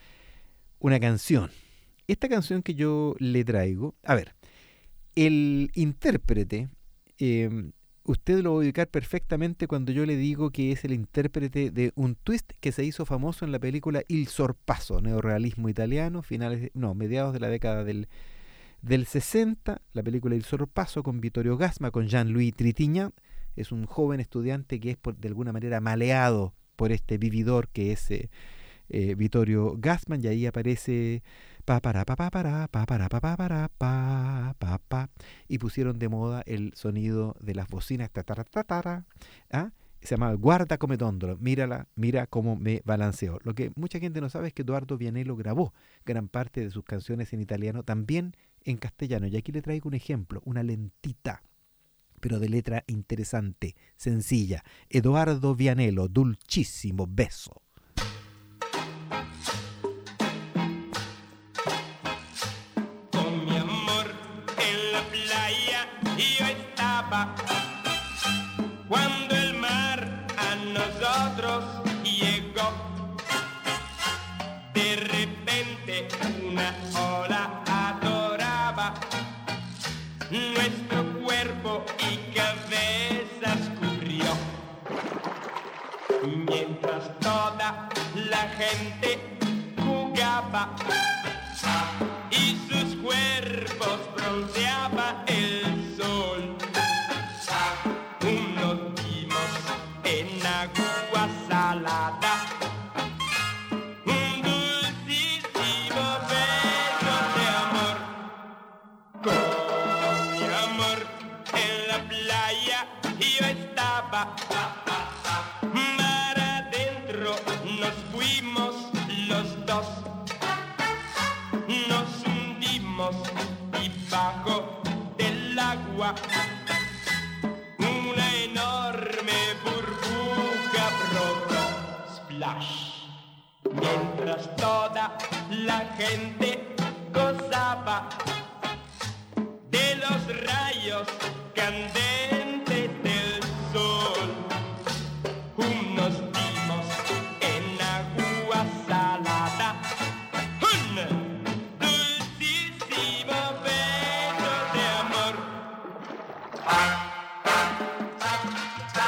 S4: una canción. Esta canción que yo le traigo, a ver, el intérprete, eh, usted lo va a ubicar perfectamente cuando yo le digo que es el intérprete de un twist que se hizo famoso en la película Il Sorpasso, neorrealismo italiano, finales, no, mediados de la década del, del sesenta, la película Il Sorpasso con Vittorio Gassma, con Jean-Louis Trintignant. Es un joven estudiante que es por, de alguna manera maleado por este vividor que es eh, eh, Vittorio Gassma, y ahí aparece pa para pa pa para pa para pa pa para pa pa pa, y pusieron de moda el sonido de las bocinas, tatara, ¿ah? Se llama Guarda come dondolo, mírala, mira cómo me balanceo. Lo que mucha gente no sabe es que Edoardo Vianello grabó gran parte de sus canciones en italiano, también en castellano, y aquí le traigo un ejemplo, una lentita, pero de letra interesante, sencilla. Edoardo Vianello, Dulcissimo Beso.
S18: Cuando el mar a nosotros llegó, de repente una ola adoraba nuestro cuerpo y cabeza escurrió, mientras toda la gente jugaba y sus cuerpos bronceaba el sol. Nos dimos en agua salada un dulcísimo beso de amor. Con mi amor en la playa yo estaba, mar adentro nos fuimos los dos, nos hundimos debajo del agua. Una enorme burbuja brotó, splash, mientras toda la gente gozaba de los rayos candentes del sol. Nos dimos en agua salada un dulcísimo beso de amor.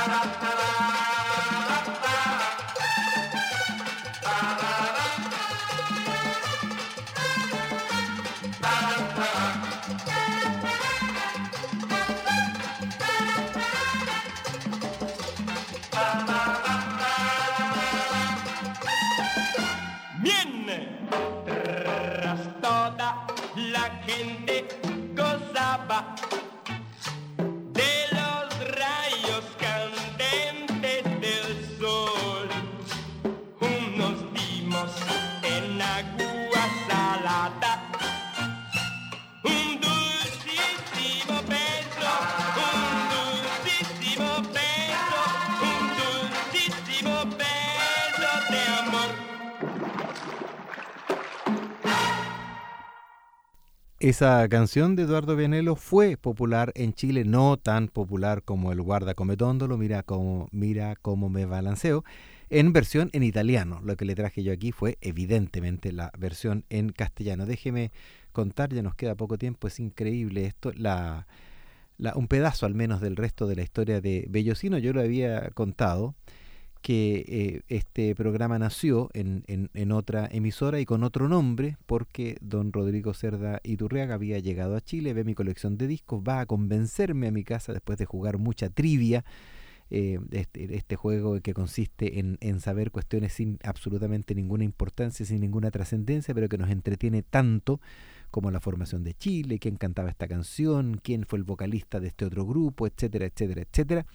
S4: Esa canción de Eduardo Vianello fue popular en Chile, no tan popular como el Guarda come tondolo, mira cómo, mira cómo me balanceo, en versión en italiano. Lo que le traje yo aquí fue evidentemente la versión en castellano. Déjeme contar, ya nos queda poco tiempo, es increíble esto, la, la, un pedazo al menos del resto de la historia de Bellocino. Yo lo había contado que eh, este programa nació en, en, en otra emisora y con otro nombre, porque don Rodrigo Cerda Iturriaga había llegado a Chile, ve mi colección de discos, va a convencerme a mi casa después de jugar mucha trivia, eh, este, este juego que consiste en, en saber cuestiones sin absolutamente ninguna importancia, sin ninguna trascendencia, pero que nos entretiene tanto como la formación de Chile, quién cantaba esta canción, quién fue el vocalista de este otro grupo, etcétera, etcétera, etcétera.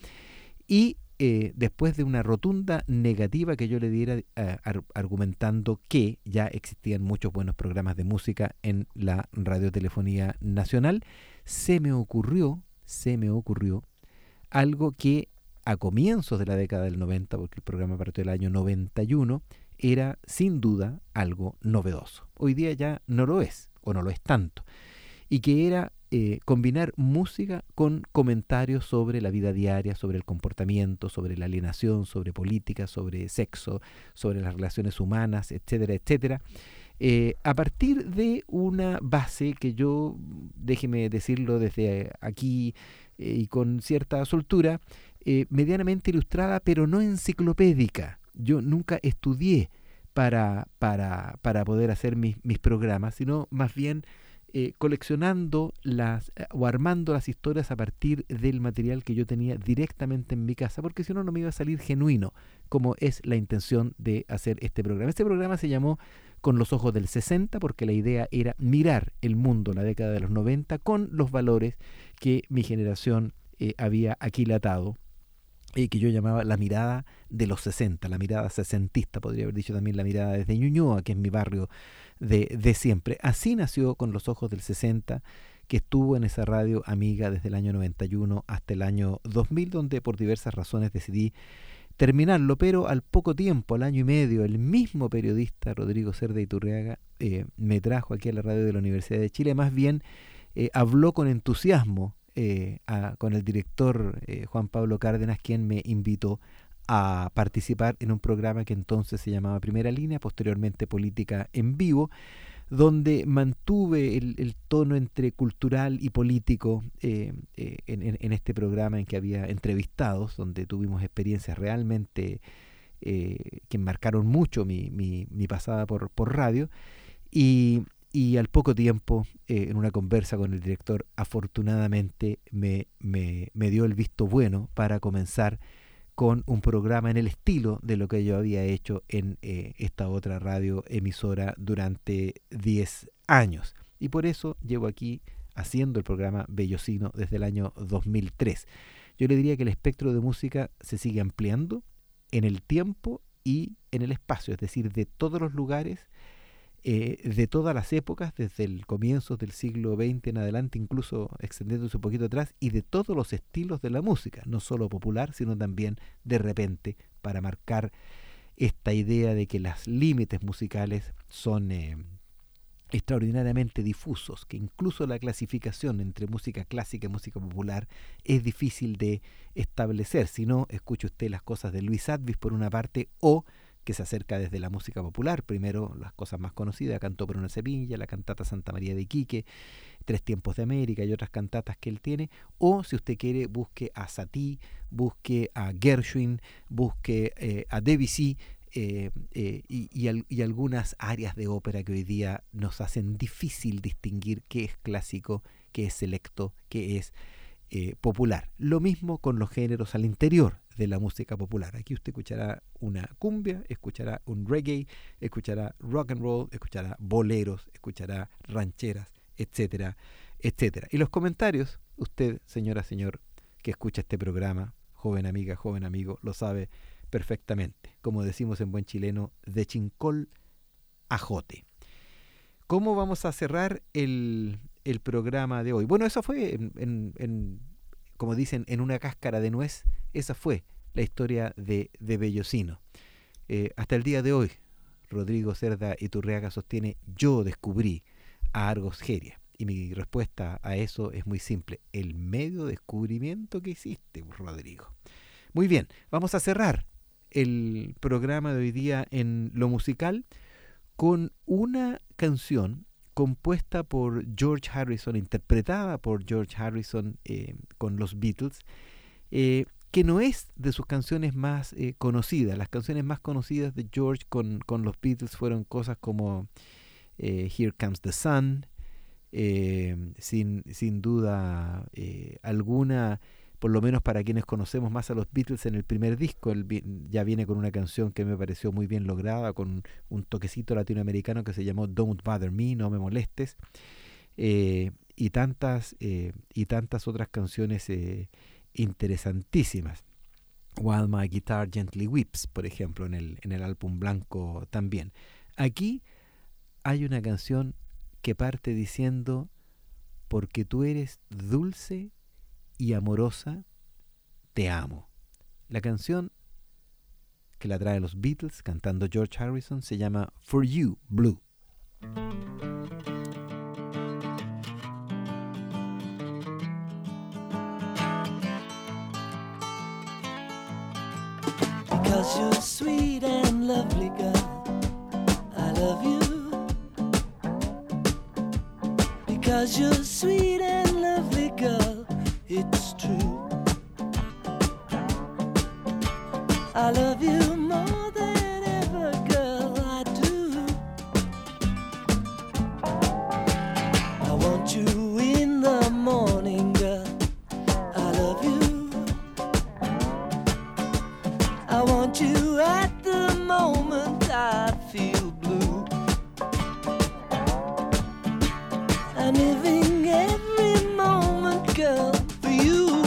S4: Y Eh, después de una rotunda negativa que yo le diera eh, ar- argumentando que ya existían muchos buenos programas de música en la radiotelefonía nacional, se me ocurrió, se me ocurrió algo que a comienzos de la década del noventa, porque el programa partió del año noventa y uno, era sin duda algo novedoso. Hoy día ya no lo es, o no lo es tanto, y que era Eh, combinar música con comentarios sobre la vida diaria, sobre el comportamiento, sobre la alienación, sobre política, sobre sexo, sobre las relaciones humanas, etcétera, etcétera, eh, a partir de una base que yo, déjeme decirlo desde aquí eh, y con cierta soltura, eh, medianamente ilustrada, pero no enciclopédica. Yo nunca estudié para, para, para poder hacer mis, mis programas, sino más bien Eh, coleccionando las eh, o armando las historias a partir del material que yo tenía directamente en mi casa, porque si no, no me iba a salir genuino, como es la intención de hacer este programa. Este programa se llamó Con los ojos del sesenta, porque la idea era mirar el mundo en la década de los noventa con los valores que mi generación eh, había aquilatado, y que yo llamaba la mirada de los sesenta, la mirada sesentista, podría haber dicho también la mirada desde Ñuñoa, que es mi barrio de, de siempre. Así nació Con los ojos del sesenta, que estuvo en esa radio amiga desde el año noventa y uno hasta el año dos mil, donde por diversas razones decidí terminarlo, pero al poco tiempo, al año y medio, el mismo periodista Rodrigo Cerda Iturriaga eh, me trajo aquí a la radio de la Universidad de Chile, más bien eh, habló con entusiasmo Eh, a, con el director eh, Juan Pablo Cárdenas, quien me invitó a participar en un programa que entonces se llamaba Primera Línea, posteriormente Política en Vivo, donde mantuve el, el tono entre cultural y político eh, eh, en, en, en este programa, en que había entrevistados, donde tuvimos experiencias realmente eh, que marcaron mucho mi, mi, mi pasada por, por radio, y Y al poco tiempo, eh, en una conversa con el director, afortunadamente me, me, me dio el visto bueno para comenzar con un programa en el estilo de lo que yo había hecho en eh, esta otra radio emisora durante diez años. Y por eso llevo aquí haciendo el programa Bellocino desde el año dos mil tres. Yo le diría que el espectro de música se sigue ampliando en el tiempo y en el espacio, es decir, de todos los lugares, Eh, de todas las épocas, desde el comienzo del siglo veinte en adelante, incluso extendiéndose un poquito atrás, y de todos los estilos de la música, no solo popular, sino también de repente, para marcar esta idea de que los límites musicales son eh, extraordinariamente difusos, que incluso la clasificación entre música clásica y música popular es difícil de establecer. Si no, escuche usted las cosas de Luis Advis por una parte, o que se acerca desde la música popular, primero las cosas más conocidas, Cantó por una Sevilla, la cantata Santa María de Iquique, Tres Tiempos de América y otras cantatas que él tiene, o si usted quiere, busque a Satie, busque a Gershwin, busque eh, a Debussy, eh, eh, y, y, al, y algunas áreas de ópera que hoy día nos hacen difícil distinguir qué es clásico, qué es selecto, qué es eh, popular. Lo mismo con los géneros al interior de la música popular. Aquí usted escuchará una cumbia, escuchará un reggae, escuchará rock and roll, escuchará boleros, escuchará rancheras, etcétera, etcétera. Y los comentarios, usted, señora, señor, que escucha este programa, joven amiga, joven amigo, lo sabe perfectamente. Como decimos en buen chileno, de chincol a jote. ¿Cómo vamos a cerrar el, el programa de hoy? Bueno, eso fue, en, en, en, como dicen, en una cáscara de nuez. Esa fue la historia de, de Bellocino. Eh, hasta el día de hoy, Rodrigo Cerda Iturriaga sostiene: yo descubrí a Argos Geria. Y mi respuesta a eso es muy simple. El medio de descubrimiento que hiciste, Rodrigo. Muy bien, vamos a cerrar el programa de hoy día en lo musical con una canción compuesta por George Harrison, interpretada por George Harrison eh, con los Beatles, eh, que no es de sus canciones más eh, conocidas. Las canciones más conocidas de George con, con los Beatles fueron cosas como eh, Here Comes the Sun, eh, sin, sin duda eh, alguna, por lo menos para quienes conocemos más a los Beatles en el primer disco, el, ya viene con una canción que me pareció muy bien lograda, con un toquecito latinoamericano que se llamó Don't Bother Me, No Me Molestes, eh, y, tantas, eh, y tantas otras canciones eh, interesantísimas. While My Guitar Gently Weeps, por ejemplo, en el, en el álbum blanco también. Aquí hay una canción que parte diciendo: porque tú eres dulce y amorosa, te amo. La canción, que la trae los Beatles cantando George Harrison, se llama For You, Blue.
S19: Because you're sweet and lovely, girl, I love you. Because you're sweet and lovely, girl, it's true. I love you more than ever, girl, I do. I want you in the morning, girl, I love you. I want you at the moment I feel blue. I'm living every moment, girl, for you.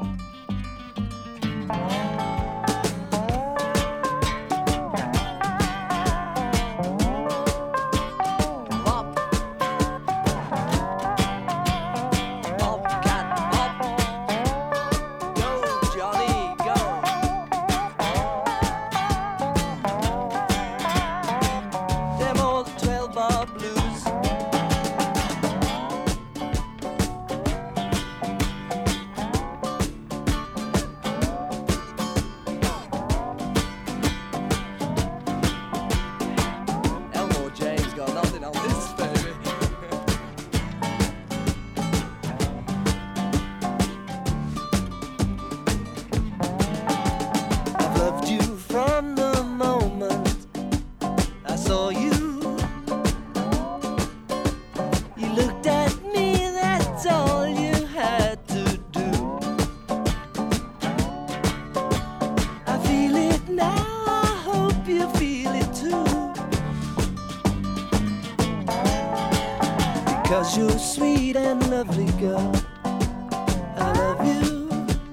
S19: Because you're sweet and lovely, girl, I love you.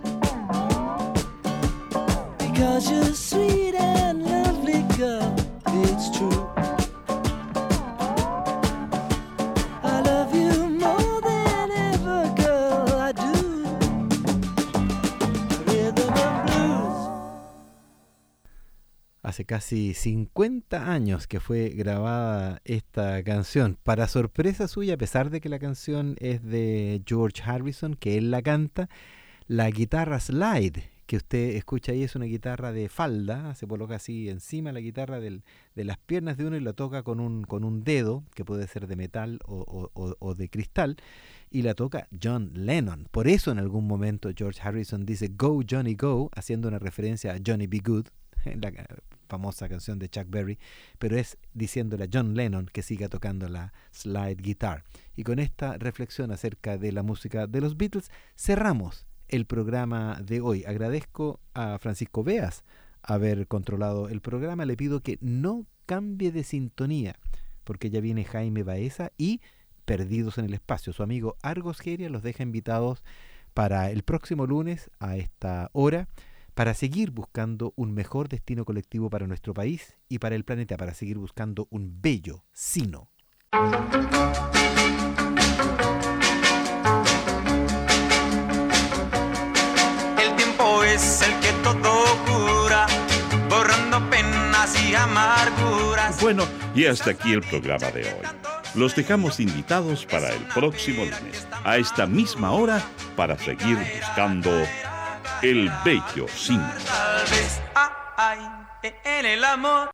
S19: Because you're sweet and lovely, girl, it's true. I love you more than ever, girl, I do. Rhythm and blues.
S4: Hace casi cincuenta años que fue grabada esta canción. Para sorpresa suya, a pesar de que la canción es de George Harrison, que él la canta, la guitarra slide que usted escucha ahí es una guitarra de falda, se coloca así encima la guitarra del, de las piernas de uno y la toca con un, con un dedo, que puede ser de metal o, o, o de cristal, y la toca John Lennon. Por eso en algún momento George Harrison dice Go Johnny Go, haciendo una referencia a Johnny B. Good, la famosa canción de Chuck Berry, pero es diciéndole a John Lennon que siga tocando la slide guitar. Y con esta reflexión acerca de la música de los Beatles cerramos el programa de hoy. Agradezco a Francisco Beas haber controlado el programa. Le pido que no cambie de sintonía, porque ya viene Jaime Baeza y Perdidos en el Espacio. Su amigo Argos Geria los deja invitados para el próximo lunes a esta hora, para seguir buscando un mejor destino colectivo para nuestro país y para el planeta, para seguir buscando un bello sino.
S2: El tiempo es el que todo cura, borrando penas y amarguras.
S1: Bueno, y hasta aquí el programa de hoy. Los dejamos invitados para el próximo lunes, a esta misma hora, para seguir buscando el bello signo.
S2: Tal vez hay en el amor.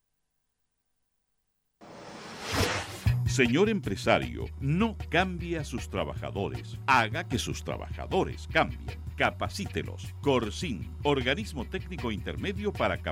S1: Señor empresario, no cambie a sus trabajadores. Haga que sus trabajadores cambien. Capacítelos. Corsin, organismo técnico intermedio para